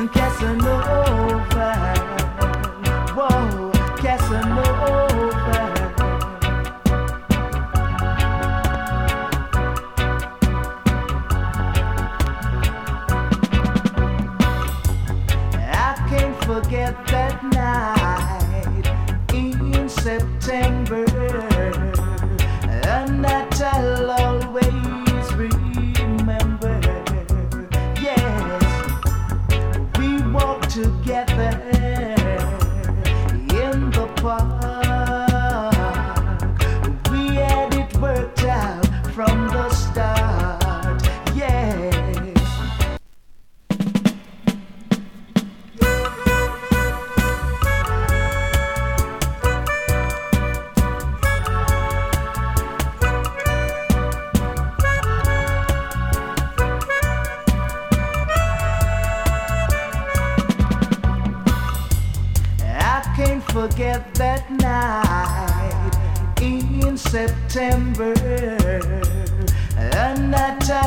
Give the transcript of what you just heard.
Casanova, whoa, Casanova. I can't forget that night in September, a night I'll always remember. Yes, we walked together in the park. We had it worked out from the start. Yes. I can't forget that night in September, a night I